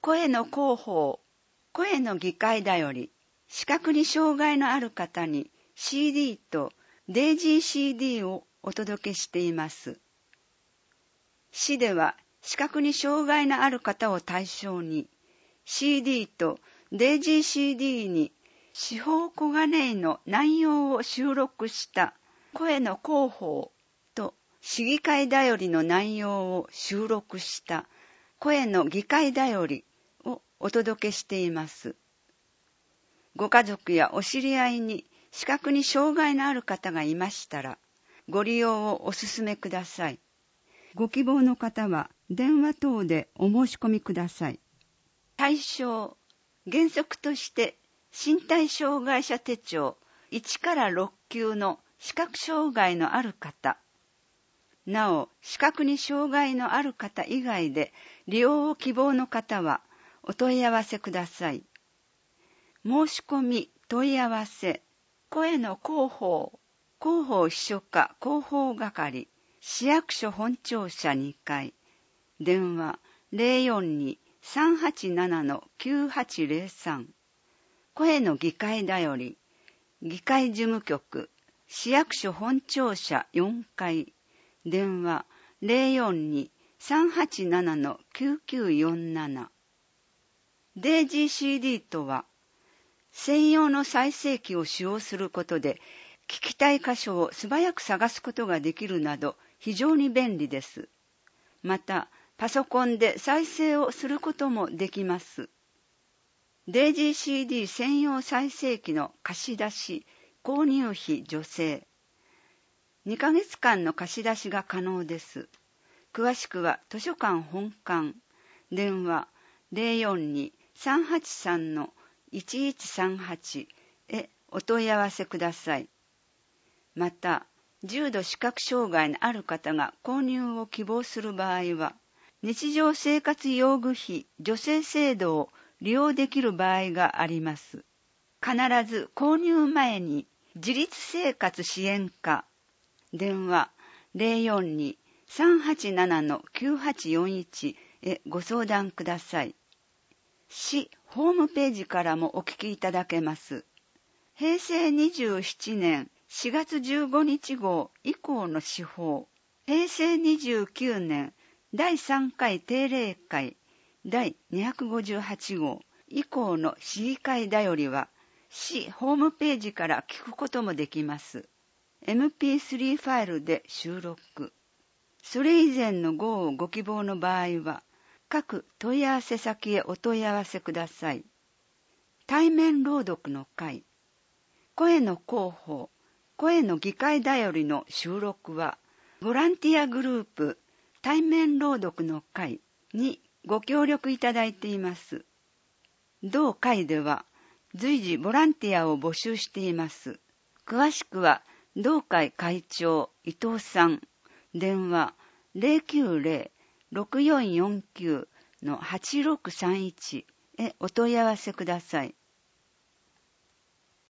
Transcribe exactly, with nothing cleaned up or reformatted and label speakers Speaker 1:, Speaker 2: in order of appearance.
Speaker 1: 声の広報、声の議会だより、視覚に障害のある方に シーディー とデイジー シーディー をお届けしています。市では視覚に障害のある方を対象に シーディー とデイジー シーディー に司法小金井の内容を収録した声の広報と市議会だよりの内容を収録した声の議会だよりをお届けしています。ご家族やお知り合いに視覚に障害のある方がいましたら、ご利用をお勧めください。ご希望の方は電話等でお申し込みください。対象、原則として身体障害者手帳いちからろっ級の視覚障害のある方。なお、視覚に障害のある方以外で利用を希望の方はお問い合わせください。申し込み、問い合わせ、声の広報、広報秘書課広報係、市役所本庁舎にかい、電話 ゼロよんに さんはちなな きゅうはちゼロさん、声の議会だより、議会事務局、市役所本庁舎よんかい、電話 ゼロよんに さんはちなな きゅうきゅうよんなな。デイジー シーディー とは、専用の再生機を使用することで、聞きたい箇所を素早く探すことができるなど非常に便利です。また、パソコンで再生をすることもできます。デイジー シーディー 専用再生機の貸し出し、購入費助成。にかげつかんの貸し出しが可能です。詳しくは図書館本館、電話 ゼロよんに さんはちさん いちいちさんはち へお問い合わせください。また、重度視覚障害のある方が購入を希望する場合は、日常生活用具費助成制度を利用できる場合があります。必ず購入前に自立生活支援課、電話 ゼロよんに さんはちなな きゅうはちよんいち へご相談ください。市ホームページからもお聞きいただけます。へいせいにじゅうななねんしがつじゅうごにち号以降の施法、へいせいにじゅうきゅうねんだいさんかい定例会だいにひゃくごじゅうはち号以降の市議会だよりは、市ホームページから聞くこともできます。エムピースリー ファイルで収録。それ以前の号をご希望の場合は、各問い合わせ先へお問い合わせください。対面朗読の会、声の広報、声の議会だよりの収録は、ボランティアグループ対面朗読の会にご協力いただいています。同会では随時ボランティアを募集しています。詳しくは同会会長伊藤さん、電話 ゼロきゅうゼロ ろくよんよんきゅう はちろくさんいち へお問い合わせください。